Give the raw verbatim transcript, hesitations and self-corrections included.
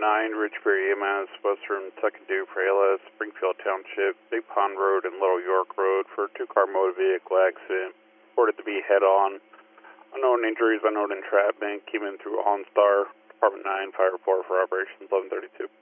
nine, Ridgebury E M S, Western Tuckadoo, Fraila, Springfield Township, Big Pond Road, and Little York Road for a two-car motor vehicle accident. Reported to be head-on. Unknown injuries, unknown entrapment. Came in through OnStar, Department nine, Fire report for Operations eleven thirty-two.